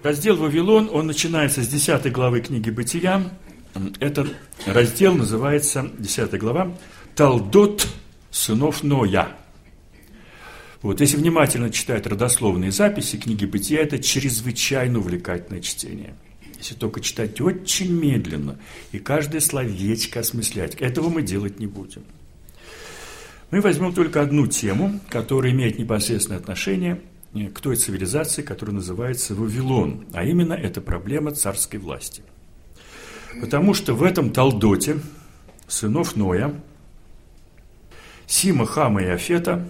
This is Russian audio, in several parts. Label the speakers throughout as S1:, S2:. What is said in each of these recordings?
S1: Раздел «Вавилон», он начинается с 10 главы книги «Бытия». Этот раздел называется, 10 глава, «Талдот сынов Ноя». Вот, если внимательно читать родословные записи книги «Бытия», это чрезвычайно увлекательное чтение. Если только читать очень медленно и каждое словечко осмыслять, этого мы делать не будем. Мы возьмем только одну тему, которая имеет непосредственное отношение к той цивилизации, которая называется Вавилон, а именно это проблема царской власти. Потому что в этом Талдоте сынов Ноя, Сима, Хама и Афета,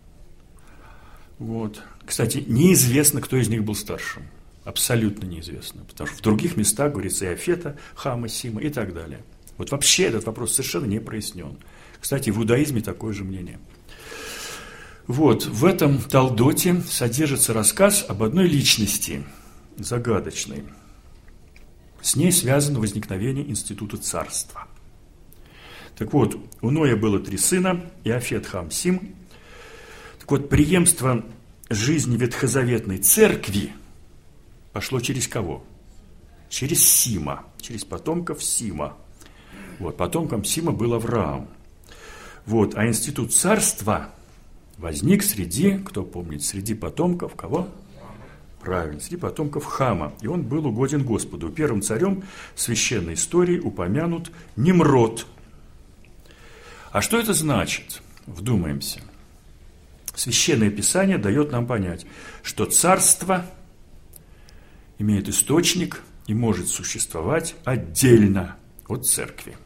S1: вот, кстати, неизвестно, кто из них был старшим, абсолютно неизвестно, потому что в других местах говорится и Афета, Хама, Сима и так далее. Вот вообще этот вопрос совершенно не прояснен. Кстати, в иудаизме такое же мнение. Вот, в этом Талдоте содержится рассказ об одной личности, загадочной. С ней связано возникновение института царства. Так вот, у Ноя было 3 сына, Иафет, Хам, Сим. Так вот, преемство жизни ветхозаветной церкви пошло через кого? Через Сима, через потомков Сима. Вот, потомком Сима был Авраам. Вот, а институт царства возник среди, кто помнит, среди потомков кого? Правильно, среди потомков Хама. И он был угоден Господу. Первым царем в священной истории упомянут Нимрод. А что это значит? Вдумаемся. Священное Писание дает нам понять, что царство имеет источник и может существовать отдельно от церкви.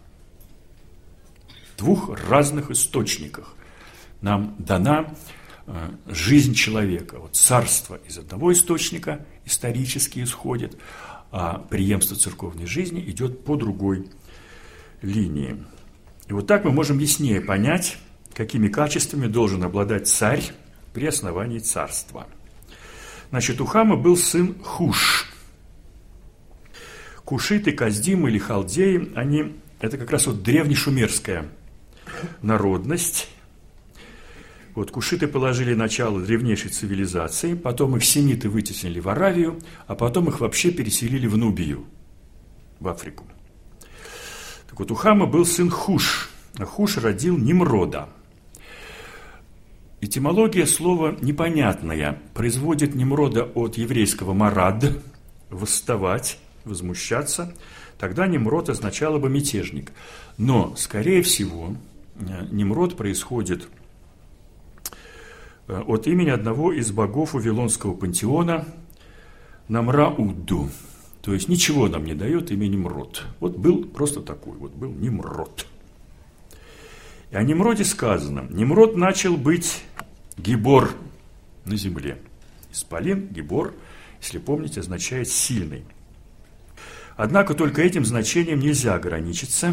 S1: В 2 разных источниках нам дана жизнь человека. Вот царство из одного источника исторически исходит, а преемство церковной жизни идет по другой линии. И вот так мы можем яснее понять, какими качествами должен обладать царь при основании царства. Значит, у Хама был сын Хуш. Кушиты, Каздимы или халдеи, это как раз вот древнешумерская народность. Вот кушиты положили начало древнейшей цивилизации, потом их семиты вытеснили в Аравию, а потом их вообще переселили в Нубию, в Африку. Так вот, у Хама был сын Хуш, а Хуш родил Нимрода. Этимология слова непонятная, производит Нимрода от еврейского «марад» – восставать, возмущаться. Тогда Нимрод означало бы мятежник. Но, скорее всего, Нимрод происходит от имени одного из богов Вавилонского пантеона Намраудду. То есть ничего нам не дает имя Нимрод. Вот был просто такой, вот был Нимрод. И о Нимроде сказано: Нимрод начал быть гибор на земле. Исполин, гибор, если помните, означает сильный. Однако только этим значением нельзя ограничиться.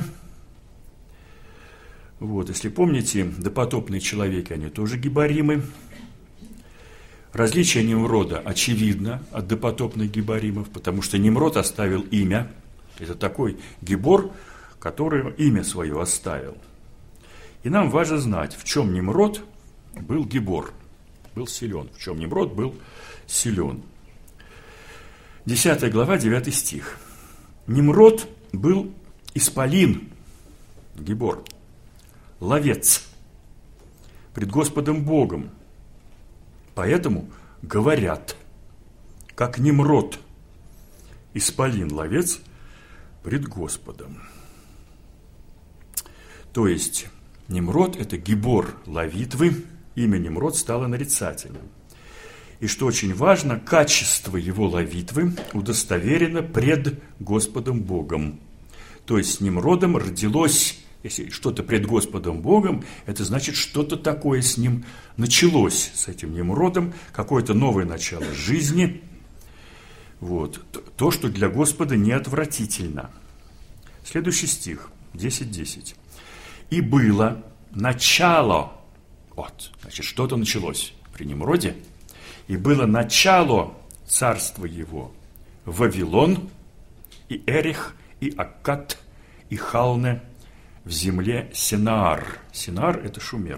S1: Вот, если помните, допотопные человеки, они тоже гибаримы. Различие Нимрода очевидно от допотопных гибаримов, потому что Нимрод оставил имя. Это такой гибор, который имя свое оставил. И нам важно знать, в чем Нимрод был гибор, был силен, в чем Нимрод был силен. 10 глава, 9 стих. Нимрод был исполин, гибор, ловец пред Господом Богом. Поэтому говорят, как Нимрод, исполин, ловец пред Господом. То есть Нимрод – это гибор ловитвы, имя Нимрод стало нарицательным. И что очень важно, качество его ловитвы удостоверено пред Господом Богом. То есть с Нимродом родилось, если что-то пред Господом Богом, это значит, что-то такое с ним началось, с этим Нимродом, какое-то новое начало жизни. Вот. То, что для Господа неотвратительно. Следующий стих, 10:10. «И было начало». Вот, значит, что-то началось при Нимроде. «И было начало царства его Вавилон, и Эрих, и Аккад, и Халне в земле Синаар». Синаар – это Шумер.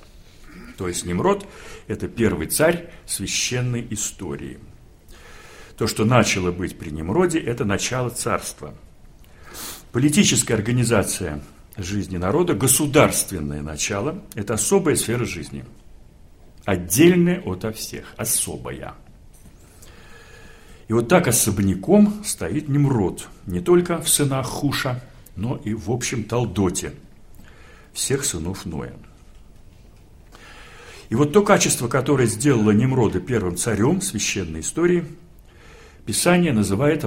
S1: То есть Нимрод – это первый царь священной истории. То, что начало быть при Немроде, это начало царства. Политическая организация жизни народа, государственное начало – это особая сфера жизни. Отдельная ото всех, особая. И вот так особняком стоит Немрод. Не только в сынах Хуша, но и в общем Талдоте всех сынов Ноя. И вот то качество, которое сделало Немрода первым царем священной истории, Писание называет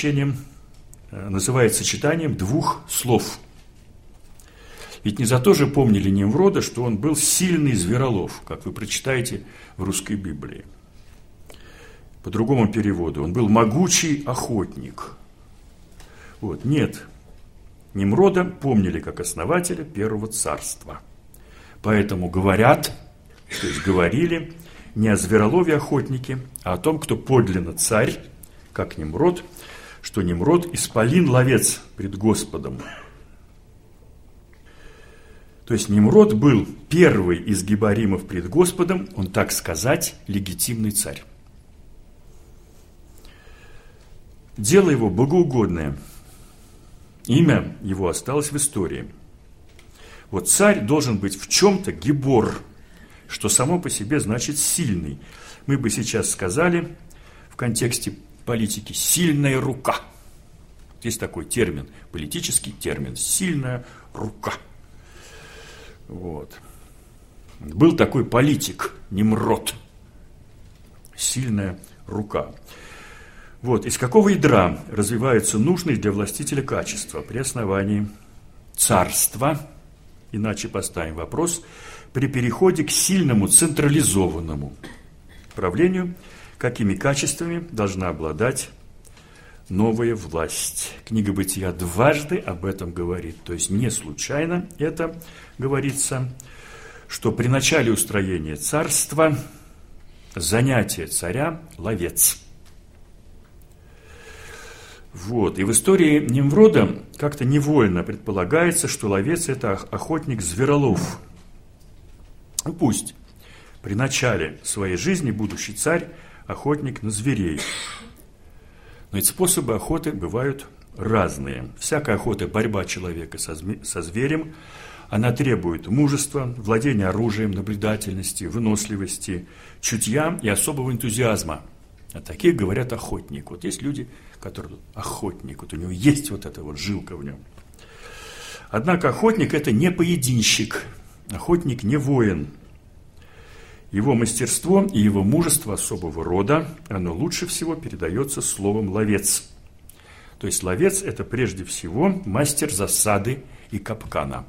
S1: сочетанием двух слов. Ведь не за то же помнили Немрода, что он был сильный зверолов, как вы прочитаете в русской Библии. По другому переводу, он был могучий охотник. Вот, нет, Немрода помнили как основателя первого царства. Поэтому говорят, то есть говорили не о зверолове охотнике, а о том, кто подлинно царь, как Немрод, что Немрод исполин-ловец пред Господом. То есть Немрод был первый из гибаримов пред Господом, он, так сказать, легитимный царь. Дело его богоугодное, имя его осталось в истории. Вот царь должен быть в чем-то гибор, что само по себе значит сильный. Мы бы сейчас сказали в контексте политики «сильная рука». Есть такой термин, политический термин «сильная рука». Вот. Был такой политик Немрод. Сильная рука. Вот. Из какого ядра развиваются нужные для властителя качества при основании царства, иначе поставим вопрос, при переходе к сильному централизованному правлению, какими качествами должна обладать новая власть. Книга Бытия дважды об этом говорит. То есть не случайно это говорится, что при начале устроения царства занятие царя – ловец. Вот. И в истории Немрода как-то невольно предполагается, что ловец – это охотник-зверолов. Ну, пусть при начале своей жизни будущий царь – охотник на зверей. Но эти способы охоты бывают разные. Всякая охота – борьба человека со зверем. Она требует мужества, владения оружием, наблюдательности, выносливости, чутья и особого энтузиазма. О таких говорят охотник. Вот есть люди, которые охотник, вот у него есть вот эта вот жилка в нем. Однако охотник – это не поединщик, охотник не воин. Его мастерство и его мужество особого рода, оно лучше всего передается словом «ловец». То есть ловец – это прежде всего мастер засады и капкана.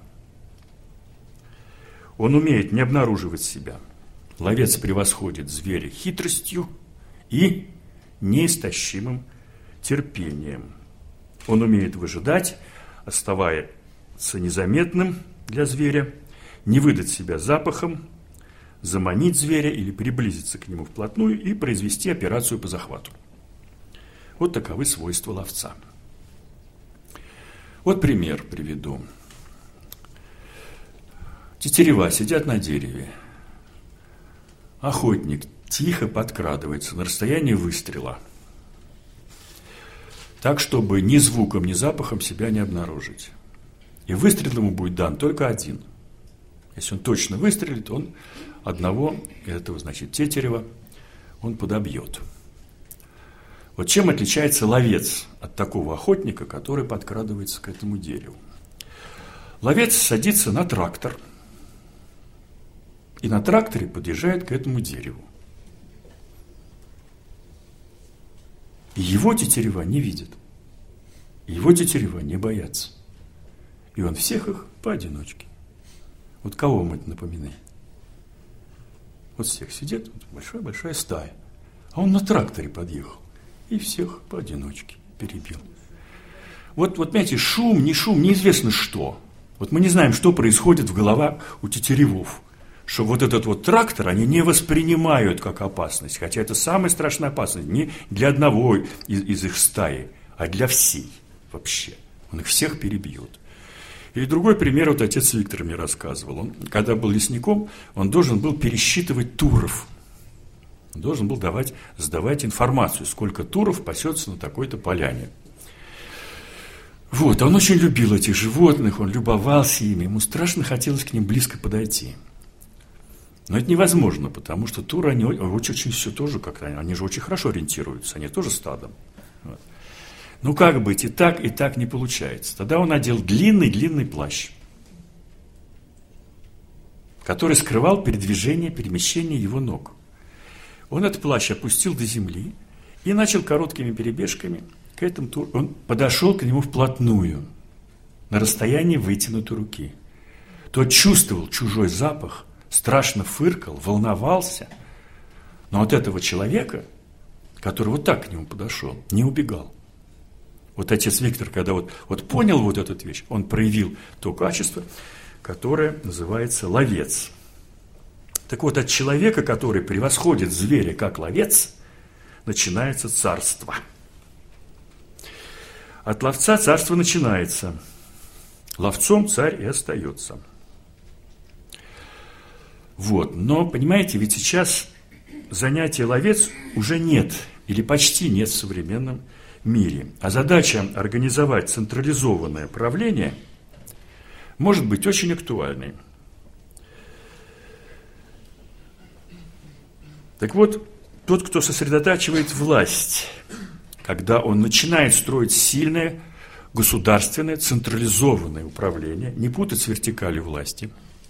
S1: Он умеет не обнаруживать себя. Ловец превосходит зверя хитростью и неистощимым терпением. Он умеет выжидать, оставаясь незаметным для зверя, не выдать себя запахом, заманить зверя или приблизиться к нему вплотную и произвести операцию по захвату. Вот таковы свойства ловца. Вот пример приведу. Тетерева сидят на дереве. Охотник тихо подкрадывается на расстояние выстрела, так, чтобы ни звуком, ни запахом себя не обнаружить. И выстрел ему будет дан только один. Если он точно выстрелит, он одного этого, значит, тетерева он подобьет. Вот чем отличается ловец от такого охотника, который подкрадывается к этому дереву? Ловец садится на трактор и на тракторе подъезжает к этому дереву. И его тетерева не видят, его тетерева не боятся. И он всех их поодиночке. Вот кого вам это напоминает? Вот всех сидят, вот большая-большая стая. А он на тракторе подъехал и всех поодиночке перебил. Вот, понимаете, шум, неизвестно что. Вот мы не знаем, что происходит в головах у тетеревов. Что вот этот вот трактор они не воспринимают как опасность. Хотя это самая страшная опасность не для одного из их стаи, а для всей вообще. Он их всех перебьет. И другой пример вот отец Виктор мне рассказывал. Он, когда был лесником, он должен был пересчитывать туров. Он должен был сдавать информацию, сколько туров пасется на такой-то поляне. Вот, он очень любил этих животных, он любовался ими, ему страшно хотелось к ним близко подойти. Но это невозможно, потому что туры, они очень все тоже как-то, они же очень хорошо ориентируются, они тоже стадом. Вот. Ну, как быть, и так не получается. Тогда он надел длинный плащ, который скрывал перемещение его ног. Он этот плащ опустил до земли и начал короткими перебежками к этому туру. Он подошел к нему вплотную, на расстоянии вытянутой руки. Тот чувствовал чужой запах, страшно фыркал, волновался. Но от этого человека, который вот так к нему подошел, не убегал. Вот отец Виктор, когда вот понял вот эту вещь, он проявил то качество, которое называется ловец. Так вот, от человека, который превосходит зверя как ловец, начинается царство. От ловца царство начинается. Ловцом царь и остается. Вот. Но, понимаете, ведь сейчас занятия ловец уже нет, или почти нет в современном мире. А задача организовать централизованное правление может быть очень актуальной. Так вот, тот, кто сосредотачивает власть, когда он начинает строить сильное государственное централизованное управление, не путать с вертикалью власти,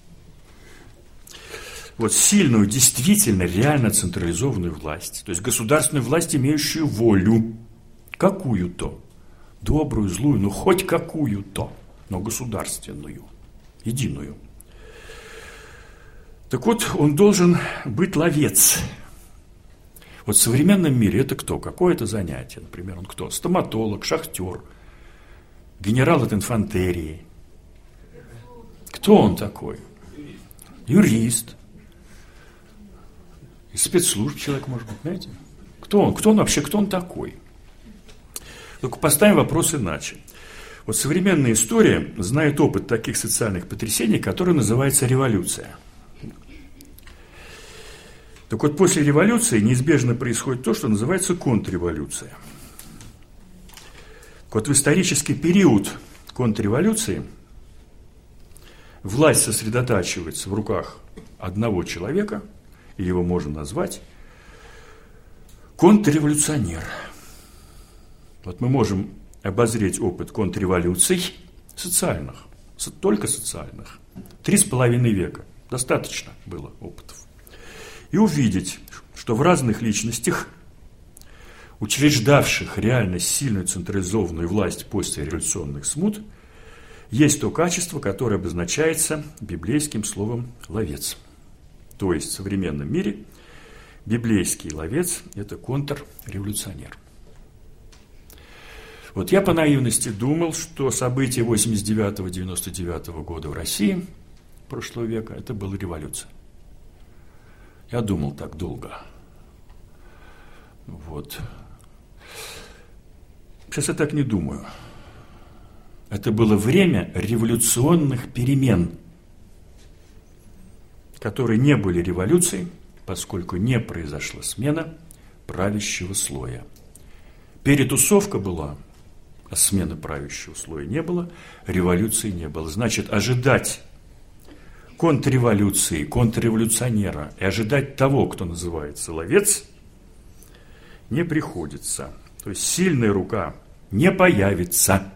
S1: вот сильную, действительно, реально централизованную власть, то есть государственную власть, имеющую волю, какую-то, добрую, злую, ну хоть какую-то, но государственную, единую. Так вот, он должен быть ловец. Вот в современном мире это кто? Какое это занятие? Например, он кто? Стоматолог, шахтер, генерал от инфантерии. Кто он такой? Юрист. Из спецслужб человек, может быть, знаете? Кто он? Кто он вообще? Кто он такой? Только поставим вопрос иначе. Вот современная история знает опыт таких социальных потрясений, который называется революция. Так вот, после революции неизбежно происходит то, что называется контрреволюция. Вот в исторический период контрреволюции власть сосредотачивается в руках одного человека, и его можно назвать контрреволюционер. Вот мы можем обозреть опыт контрреволюций социальных, только социальных. 3,5 века. Достаточно было опытов. И увидеть, что в разных личностях, учреждавших реально сильную централизованную власть после революционных смут, есть то качество, которое обозначается библейским словом «ловец». То есть в современном мире библейский ловец – это контрреволюционер. Вот я по наивности думал, что события 89-99 года в России прошлого века – это была революция. Я думал так долго. Вот. Сейчас я так не думаю. Это было время революционных перемен, которые не были революцией, поскольку не произошла смена правящего слоя. Перетусовка была, а смены правящего слоя не было, революции не было. Значит, ожидать контрреволюции, контрреволюционера и ожидать того, кто называется ловец, не приходится. То есть сильная рука не появится.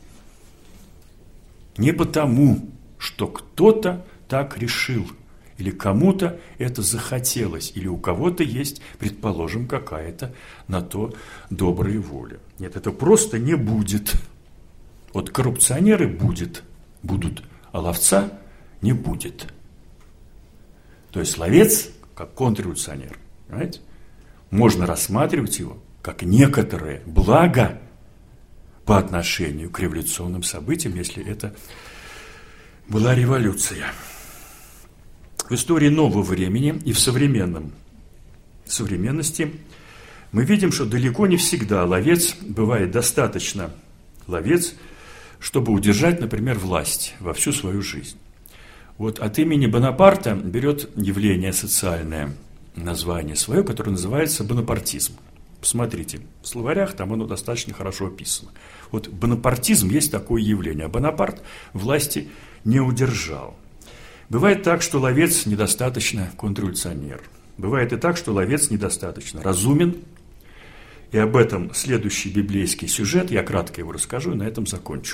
S1: Не потому, что кто-то так решил, или кому-то это захотелось, или у кого-то есть, предположим, какая-то на то добрая воля. Нет, это просто не будет. Вот коррупционеры будут, а ловца не будет. То есть ловец, как контрреволюционер, понимаете, можно рассматривать его как некоторое благо по отношению к революционным событиям, если это была революция. В истории нового времени и в современности мы видим, что далеко не всегда ловец бывает достаточно ловец, чтобы удержать, например, власть во всю свою жизнь. Вот от имени Бонапарта берет явление социальное название свое, которое называется бонапартизм. Посмотрите, в словарях там оно достаточно хорошо описано. Вот бонапартизм есть такое явление, а Бонапарт власти не удержал. Бывает так, что ловец недостаточно контрреволюционер. Бывает и так, что ловец недостаточно разумен. И об этом следующий библейский сюжет, я кратко его расскажу и на этом закончу.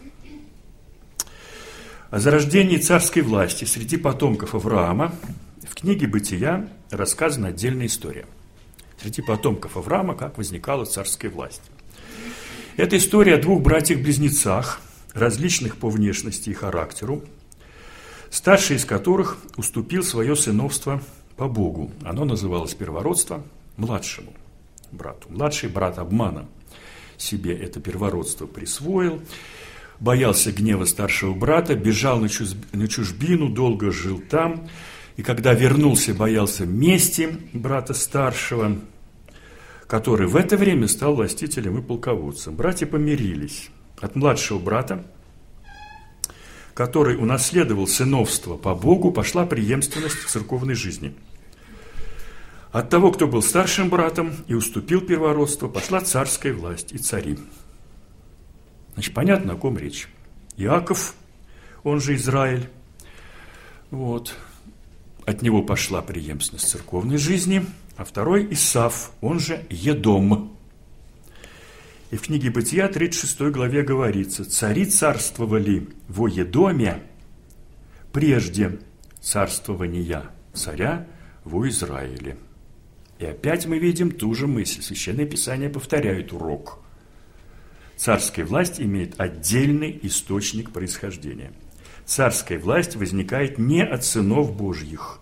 S1: О зарождении царской власти среди потомков Авраама в книге «Бытия» рассказана отдельная история. Среди потомков Авраама, как возникала царская власть. Это история о двух братьях-близнецах, различных по внешности и характеру, старший из которых уступил свое сыновство по Богу. Оно называлось первородство младшему брату. Младший брат обманом себе это первородство присвоил, боялся гнева старшего брата, бежал на чужбину, долго жил там, и когда вернулся, боялся мести брата старшего, который в это время стал властителем и полководцем. Братья помирились. От младшего брата, который унаследовал сыновство по Богу, пошла преемственность в церковной жизни. От того, кто был старшим братом и уступил первородство, пошла царская власть и цари. Значит, понятно, о ком речь. Иаков, он же Израиль, вот, от него пошла преемственность церковной жизни, а второй Исав, он же Едом. И в книге Бытия, 36 главе говорится: «Цари царствовали во Едоме прежде царствования царя во Израиле». И опять мы видим ту же мысль. Священное Писание повторяет урок. Царская власть имеет отдельный источник происхождения. Царская власть возникает не от сынов Божьих,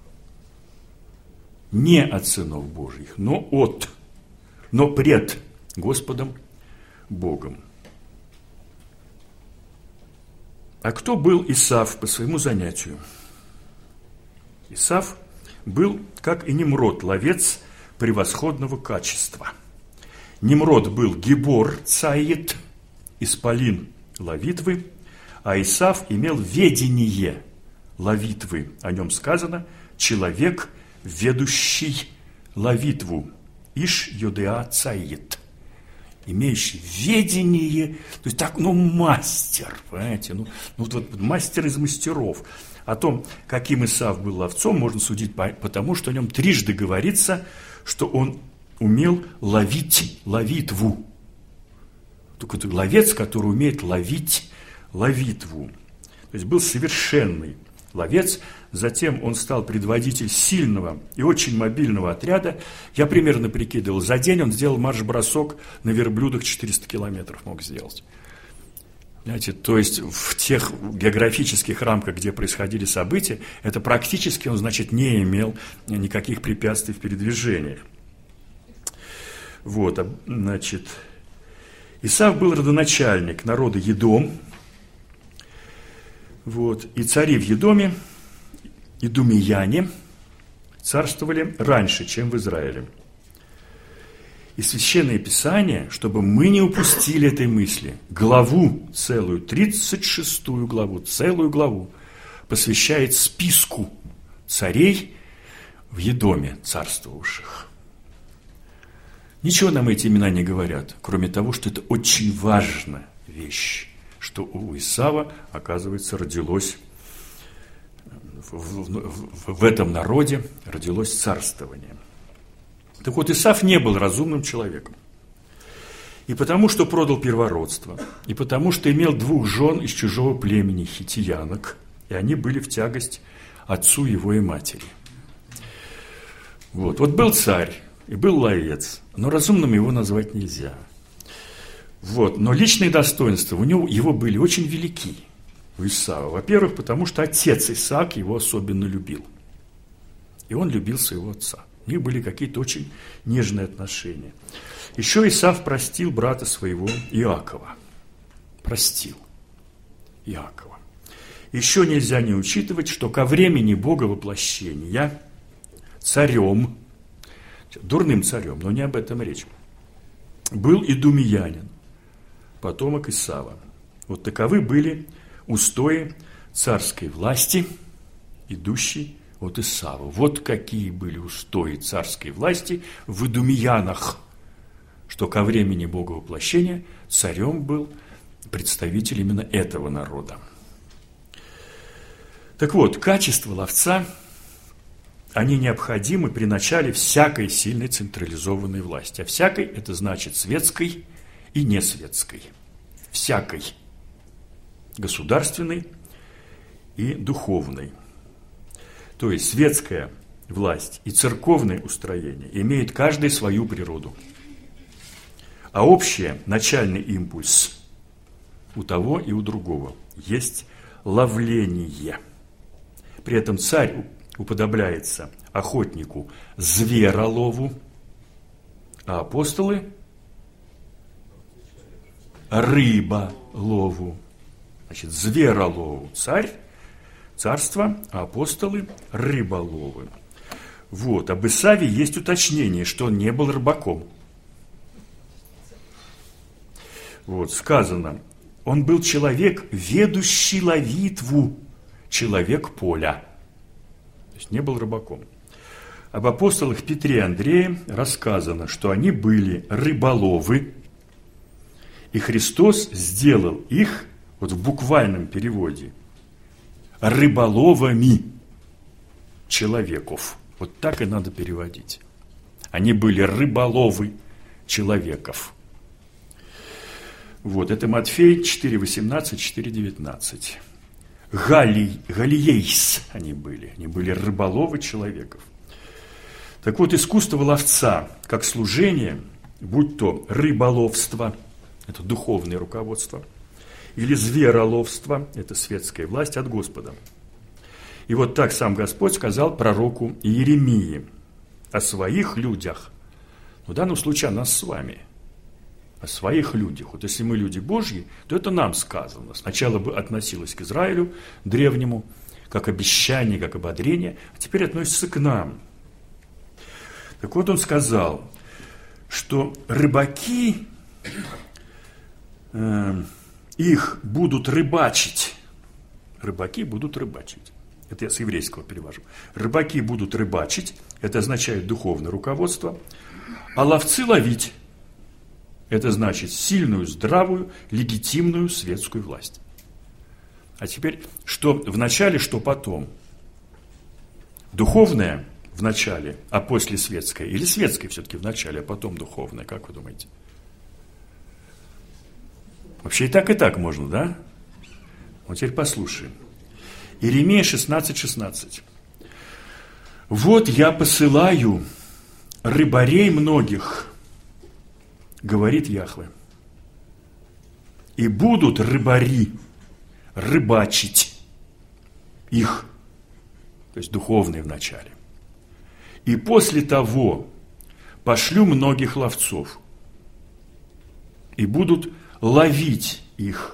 S1: не от сынов Божьих, но пред Господом Богом. А кто был Исав по своему занятию? Исав был, как и Немрод, ловец превосходного качества. Немрод был гибор цаит, исполин ловитвы, а Исав имел ведение ловитвы. О нем сказано: человек, ведущий ловитву, иш йодеа цаит, имеющий ведение, то есть так, мастер, понимаете, вот мастер из мастеров. О том, каким Исав был ловцом, можно судить потому, что о нем трижды говорится, что он умел ловить ловитву. Только это ловец, который умеет ловить ловитву. То есть был совершенный ловец. Затем он стал предводитель сильного и очень мобильного отряда. Я примерно прикидывал, за день он сделал марш-бросок на верблюдах 400 километров мог сделать. Понимаете, то есть в тех географических рамках, где происходили события, это практически он, значит, не имел никаких препятствий в передвижениях. Вот, значит, Исав был родоначальник народа Едом. Вот, и цари в Едоме, идумеяне, царствовали раньше, чем в Израиле. И Священное Писание, чтобы мы не упустили этой мысли, главу целую, 36-ю главу, целую главу, посвящает списку царей в Едоме царствовавших. Ничего нам эти имена не говорят, кроме того, что это очень важная вещь, что у Исава, оказывается, родилось, в этом народе родилось царствование. Так вот, Исав не был разумным человеком. И потому, что продал первородство, и потому, что имел 2 жен из чужого племени, хитиянок, и они были в тягость отцу его и матери. Вот был царь, и был ловец, но разумным его назвать нельзя. Вот, но личные достоинства у него, его были очень велики, у Исава. Во-первых, потому что отец Исаак его особенно любил. И он любил своего отца. У них были какие-то очень нежные отношения. Еще Исав простил брата своего Иакова. Простил Иакова. Еще нельзя не учитывать, что ко времени Бога воплощения царем, дурным царем, но не об этом речь, был идумеянин, потомок Исава. Вот таковы были устои царской власти, идущей от Исава. Вот какие были устои царской власти в Идумеянах, что ко времени Боговоплощения царем был представитель именно этого народа. Так вот, качества ловца, они необходимы при начале всякой сильной централизованной власти. А всякой – это значит светской и несветской. Всякой. Государственной и духовной. То есть светская власть и церковное устроение имеют каждый свою природу. А общий начальный импульс у того и у другого есть ловление. При этом царь уподобляется охотнику зверолову, а апостолы рыболову. Значит, зверолову царь, царство, а апостолы рыболовы. Вот, об Исаве есть уточнение, что он не был рыбаком. Вот, сказано, он был человек, ведущий ловитву, человек поля. То есть не был рыбаком. Об апостолах Петре и Андрее рассказано, что они были рыболовы, и Христос сделал их, вот в буквальном переводе, рыболовами человеков. Вот так и надо переводить. Они были рыболовы человеков. Вот, это Матфей 4:18, 4:19. Галиейс они были рыболовы человеков. Так вот, искусство ловца, как служение, будь то рыболовство, это духовное руководство, или звероловство, это светская власть от Господа. И вот так сам Господь сказал пророку Иеремии о своих людях, в данном случае о нас с вами, о своих людях. Вот если мы люди Божьи, то это нам сказано. Сначала бы относилось к Израилю древнему, как обещание, как ободрение, а теперь относится к нам. Так вот он сказал, что рыбаки их будут рыбачить. Рыбаки будут рыбачить. Это я с еврейского перевожу. Рыбаки будут рыбачить, это означает духовное руководство, а ловцы ловить. Это значит сильную, здравую, легитимную светскую власть. А теперь, что в начале, что потом? Духовное в начале, а после светское? Или светское все-таки в начале, а потом духовное? Как вы думаете? Вообще и так можно, да? Вот теперь послушаем. Иеремия 16:16. «Вот я посылаю рыбарей многих, говорит Яхве, и будут рыбари рыбачить их, то есть духовные вначале. И после того пошлю многих ловцов, и будут ловить их,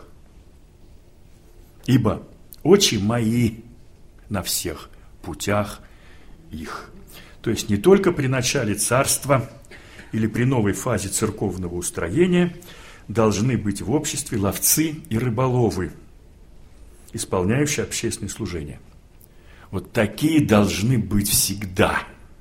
S1: ибо очи мои на всех путях их». То есть не только при начале царства или при новой фазе церковного устроения должны быть в обществе ловцы и рыболовы, исполняющие общественное служение. Вот такие должны быть всегда.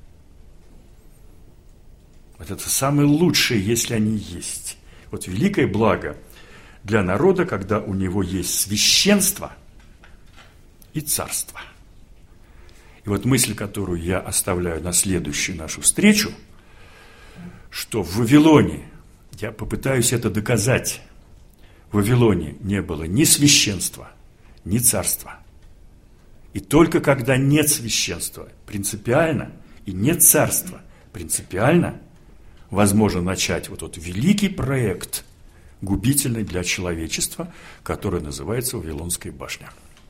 S1: Вот это самое лучшее, если они есть. Вот великое благо для народа, когда у него есть священство и царство. И вот мысль, которую я оставляю на следующую нашу встречу, что в Вавилоне, я попытаюсь это доказать, в Вавилоне не было ни священства, ни царства. И только когда нет священства принципиально и нет царства принципиально, возможно начать вот тот великий проект, губительный для человечества, который называется Вавилонская башня.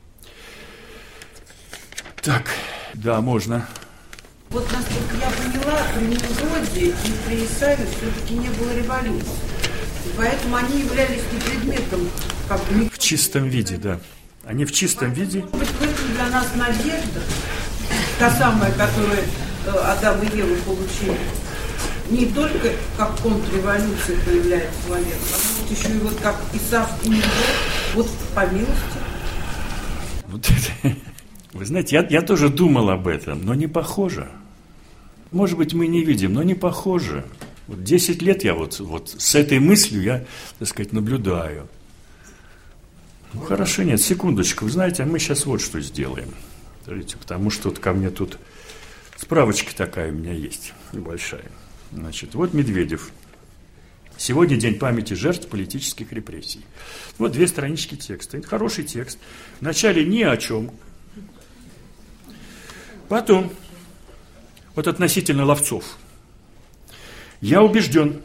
S1: Так, да, можно.
S2: Вот, насколько я поняла, при Немроде и при Исаве все-таки не было революции. И поэтому они являлись не предметом, как бы...
S1: В чистом виде, да. Они в чистом виде.
S2: Может быть, в этом для нас надежда, та самая, которую Адам и Ева получили. Не только как контрреволюция появляется человек, а вот еще и вот как Исав и Немрод, вот по милости.
S1: Вы знаете, я тоже думал об этом, но не похоже. Может быть, мы не видим, но не похоже. Вот 10 лет я вот с этой мыслью я, так сказать, наблюдаю. Ну, хорошо, нет, секундочку. Вы знаете, а мы сейчас вот что сделаем. Смотрите, потому что вот ко мне тут справочка такая у меня есть, небольшая. Значит, вот Медведев. Сегодня день памяти жертв политических репрессий. Вот 2 странички текста. Это хороший текст. Вначале ни о чем. Потом, вот относительно ловцов. Я убежден,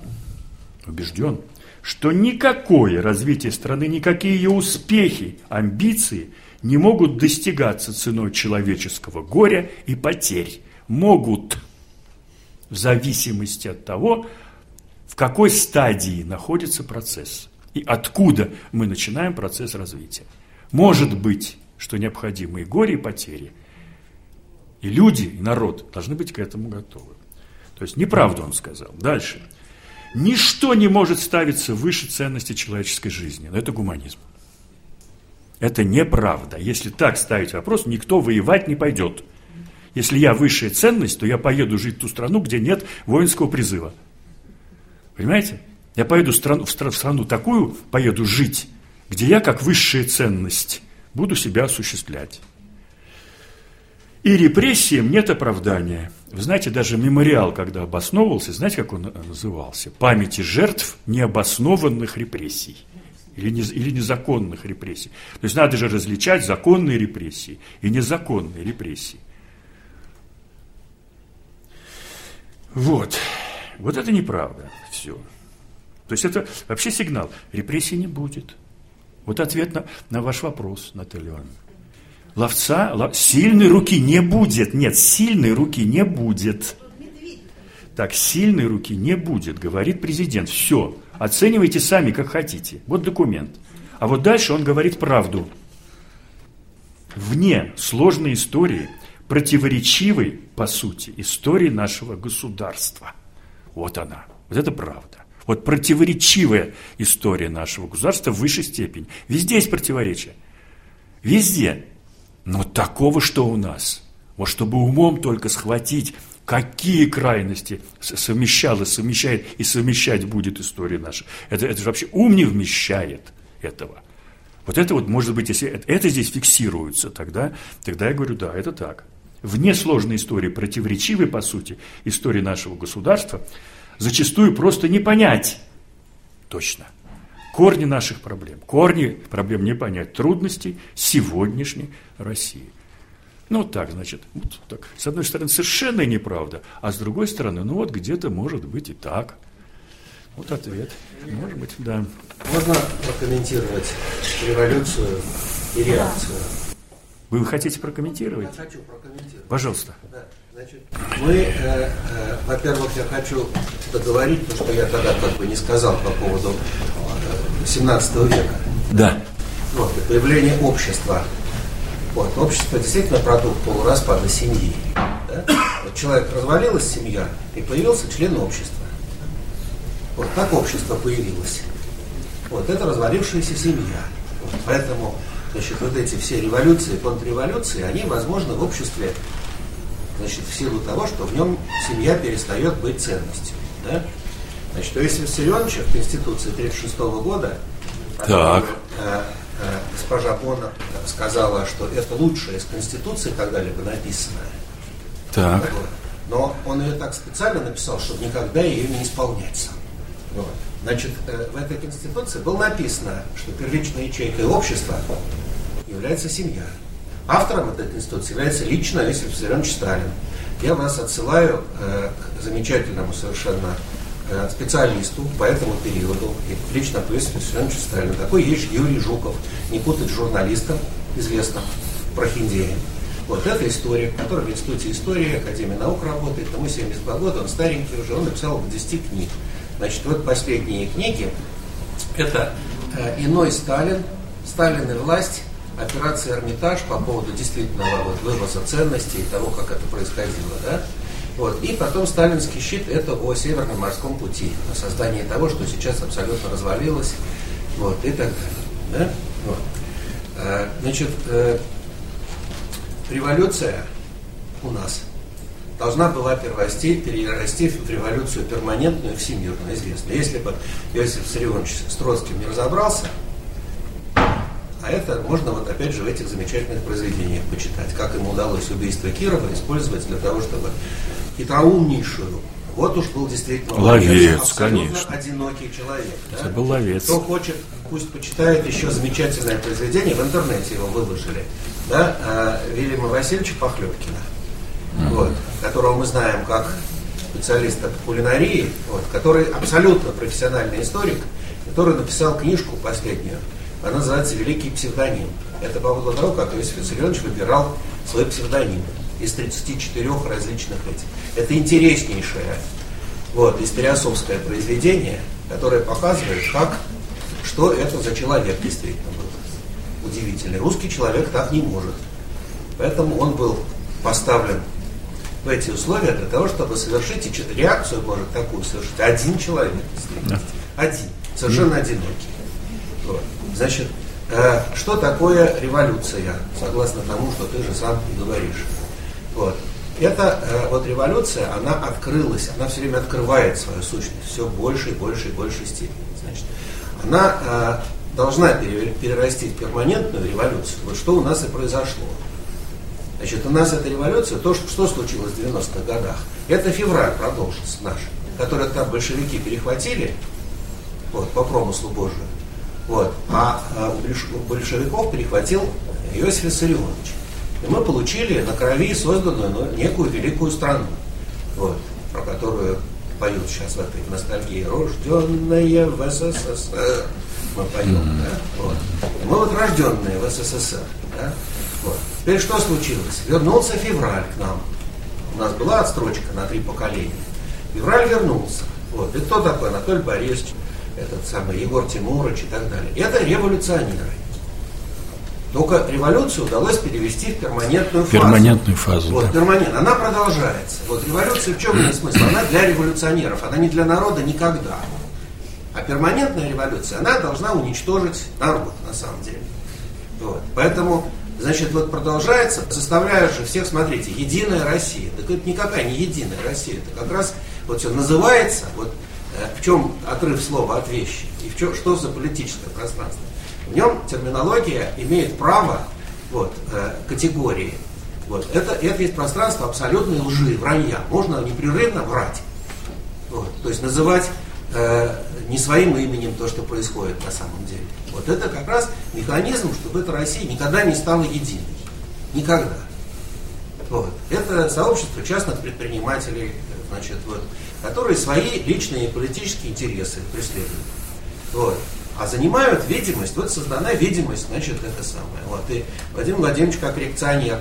S1: что никакое развитие страны, никакие ее успехи, амбиции не могут достигаться ценой человеческого горя и потерь. Могут, в зависимости от того, в какой стадии находится процесс и откуда мы начинаем процесс развития. Может быть, что необходимы и горе, и потери. И люди, и народ должны быть к этому готовы. То есть неправду он сказал. Дальше. Ничто не может ставиться выше ценности человеческой жизни. Но это гуманизм. Это неправда. Если так ставить вопрос, никто воевать не пойдет. Если я высшая ценность, то я поеду жить в ту страну, где нет воинского призыва. Понимаете? Я поеду в страну такую, поеду жить, где я, как высшая ценность, буду себя осуществлять. И репрессиям нет оправдания. Вы знаете, даже мемориал, когда обосновывался, знаете, как он назывался? Памяти жертв необоснованных репрессий. Или незаконных репрессий. То есть надо же различать законные репрессии и незаконные репрессии. Вот это неправда. Все. То есть это вообще сигнал. Репрессий не будет. Вот ответ на ваш вопрос, Наталья Ивановна. Ловца, сильной руки не будет. Нет, сильной руки не будет. Так, сильной руки не будет, говорит президент. Все, оценивайте сами, как хотите. Вот документ. А вот дальше он говорит правду. Вне сложной истории, противоречивой, по сути, истории нашего государства. Вот она. Вот это правда. Вот противоречивая история нашего государства в высшей степени. Везде есть противоречия. Везде. Но такого, что у нас. Вот чтобы умом только схватить, какие крайности совмещает и совмещать будет история наша. Это же вообще ум не вмещает этого. Вот это вот, может быть, если это здесь фиксируется, тогда я говорю, да, это так. Вне сложной истории, противоречивой, по сути, истории нашего государства, зачастую просто не понять точно корни наших проблем. Корни проблем не понять, трудностей сегодняшней России. Ну, вот так, значит, вот так. С одной стороны, совершенно неправда, а с другой стороны, ну, вот где-то может быть и так. Вот ответ. Может быть, да.
S3: Можно прокомментировать революцию и реакцию?
S1: Вы хотите прокомментировать?
S3: Я хочу прокомментировать.
S1: Пожалуйста.
S3: Да. Значит, во-первых, я хочу договорить то, что я тогда как бы не сказал по поводу 17 века.
S1: Да.
S3: Вот, и появление общества. Вот, общество действительно продукт полураспада семьи. Да? Вот человек развалилась семья, и появился член общества. Вот так общество появилось. Вот это развалившаяся семья. Вот, поэтому, значит, вот эти все революции, контрреволюции, они возможны в обществе, значит, в силу того, что в нем семья перестает быть ценностью. Да? Значит, Иосиф Виссарионович в Конституции 1936 года, госпожа Боннер сказала, что это лучшее из Конституции когда-либо написанное.
S1: Так.
S3: Но он ее так специально написал, чтобы никогда ее не исполняться. Вот. Значит, в этой Конституции было написано, что первичной ячейкой общества является семья. Автором этой Конституции является лично Иосиф Виссарионович Сталин. Я вас отсылаю к замечательному совершенно специалисту по этому периоду, и лично по Иосифу Виссарионовичу Сталину. Такой есть Юрий Жуков, не путать с журналистом, известным прохиндеем. Вот это история, который в Институте истории Академии наук работает, ему 72 года, он старенький уже, он написал 10 книг. Значит, вот последние книги, это «Иной Сталин», «Сталин и власть», «Операция Эрмитаж» по поводу действительного вот вывоза ценностей и того, как это происходило, да? Вот. И потом «Сталинский щит» – это о Северном морском пути, о создании того, что сейчас абсолютно развалилось, вот, и так далее. Да? Вот. Значит, революция у нас должна была перерасти в революцию перманентную, всемирную, известную. Если бы Иосиф Виссарионович с Троцким не разобрался, а это можно вот опять же в этих замечательных произведениях почитать, как ему удалось убийство Кирова использовать для того, чтобы хитроумнейшую, вот уж был действительно
S1: ловец,
S3: абсолютно
S1: конечно,
S3: одинокий человек.
S1: Это
S3: да?
S1: был ловец.
S3: Кто хочет, пусть почитает еще замечательное произведение, в интернете его выложили, да, Вильяма Васильевича Похлебкина, вот, которого мы знаем как специалиста по кулинарии, вот, который абсолютно профессиональный историк, который написал книжку последнюю. Она называется «Великий псевдоним». Это по поводу того, как Иосиф Виссарионович выбирал свой псевдоним из 34 различных этих. Это интереснейшее вот, историосовское произведение, которое показывает, что это за человек действительно был. Удивительный. Русский человек так не может. Поэтому он был поставлен в эти условия для того, чтобы совершить реакцию, может, такую совершить один человек. Один. Совершенно одинокий. Вот. Значит, что такое революция, согласно тому, что ты же сам и говоришь. Вот. Эта вот революция, она открылась, она все время открывает свою сущность, все больше и больше и большей степени. Значит, она должна перерасти в перманентную революцию. Вот что у нас и произошло. Значит, у нас эта революция, то, что случилось в 90-х годах, это февраль продолжится наш, который там большевики перехватили, вот, по промыслу Божию. Вот. А у большевиков перехватил Иосиф Виссарионович. И мы получили на крови созданную некую великую страну, вот, про которую поют сейчас в этой ностальгии. «Рожденные в СССР». Мы поем, да? Вот. Мы вот рожденные в СССР. Да? Вот. Теперь что случилось? Вернулся февраль к нам. У нас была отстрочка на 3 поколения. Февраль вернулся. Вот. И кто такой? Анатолий Борисович, этот самый Егор Тимурович и так далее. Это революционеры. Только революцию удалось перевести в перманентную фазу.
S1: Перманентную фазу,
S3: вот,
S1: да.
S3: Перманент. Она продолжается. Вот революция в чем ее смысл? Она для революционеров, она не для народа никогда. А перманентная революция, она должна уничтожить народ, на самом деле. Вот. Поэтому, значит, вот продолжается, заставляют же всех, смотрите, единая Россия. Так это никакая не единая Россия. Это как раз вот все называется, вот в чем отрыв слова от вещи, и в чем, что за политическое пространство. В нем терминология имеет право вот, категории. Вот. Это есть пространство абсолютной лжи, вранья. Можно непрерывно врать. Вот. То есть называть не своим именем то, что происходит на самом деле. Вот это как раз механизм, чтобы эта Россия никогда не стала единой. Никогда. Вот. Это сообщество частных предпринимателей, значит, вот, которые свои личные политические интересы преследуют. Вот. А занимают видимость, вот создана видимость, значит, это самое. Вот. И Владимир Владимирович как реакционер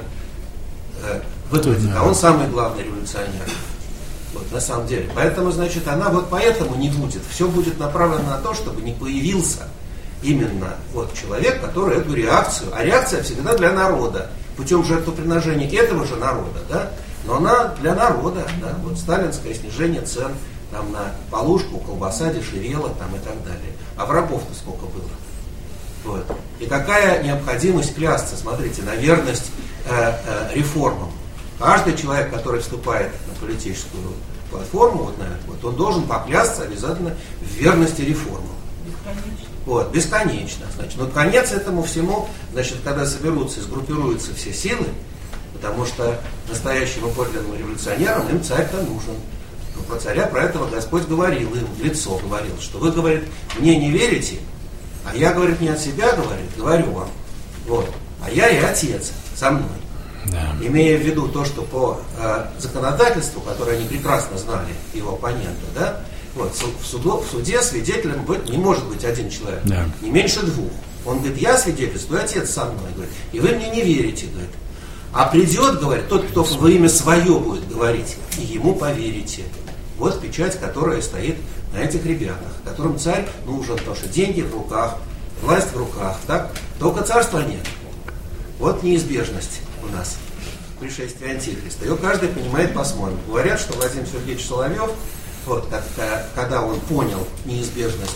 S3: выглядит, а он самый главный революционер. Вот, на самом деле. Поэтому, значит, она вот поэтому не будет. Все будет направлено на то, чтобы не появился именно вот человек, который эту реакцию, а реакция всегда для народа, путем жертвоприношения этого же народа, да, но она для народа, да, вот сталинское снижение цен там на полушку, колбаса дешевела там и так далее. А врагов-то сколько было. Вот. И какая необходимость клясться, смотрите, на верность реформам. Каждый человек, который вступает на политическую платформу, вот на это, вот, он должен поклясться обязательно в верности реформам. Бесконечно. Вот, бесконечно. Значит, но конец этому всему, значит, когда соберутся и сгруппируются все силы, потому что настоящим и подлинным революционерам им царь-то нужен. Но про царя, про этого Господь говорил, им в лицо говорил, что вы, говорит, мне не верите, а я, говорит, не от себя, говорю вам. Вот. А я и Отец со мной. Да. Имея в виду то, что по законодательству, которое они прекрасно знали, его оппонента, да, вот, в суде свидетелем не может быть один человек, да. Не меньше 2. Он говорит, я свидетельствую, Отец со мной, говорит, и вы мне не верите, говорит. А придет, говорит, тот, кто во имя свое будет говорить, и ему поверите. Вот печать, которая стоит на этих ребятах, которым царь нужен, потому что деньги в руках, власть в руках, так? Только царства нет. Вот неизбежность у нас пришествия Антихриста. Ее каждый понимает по-своему. Говорят, что Владимир Сергеевич Соловьев, вот, когда он понял неизбежность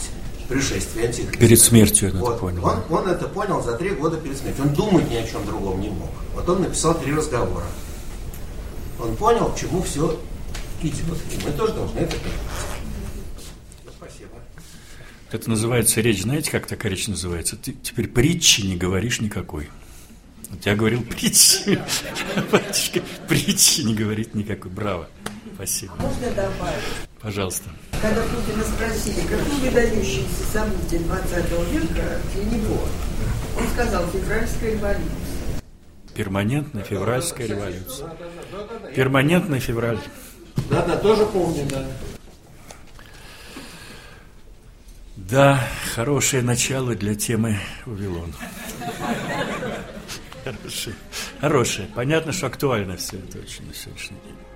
S3: пришествия Антихриста.
S1: Перед смертью он
S3: вот.
S1: это понял.
S3: Он это понял за 3 года перед смертью. Он думать ни о чем другом не мог. Вот он написал 3 разговора. Он понял, к чему все идет. И мы тоже должны это понимать. Спасибо.
S1: Это называется речь, знаете, как такая речь называется? Ты теперь притчи не говоришь никакой. Вот я говорил притчи. Батюшка, притчи не говорит никакой. Браво. Спасибо.
S4: Можно добавить?
S1: Пожалуйста.
S4: Когда Путина спросили, какое выдающееся событие 20 века для него, он сказал: февральская революция.
S1: Перманентная февральская революция. Перманентный февраль.
S3: Да, тоже помню, да.
S1: Да, хорошее начало для темы Вавилон. Хорошее. Понятно, что актуально все это очень на сегодняшний день.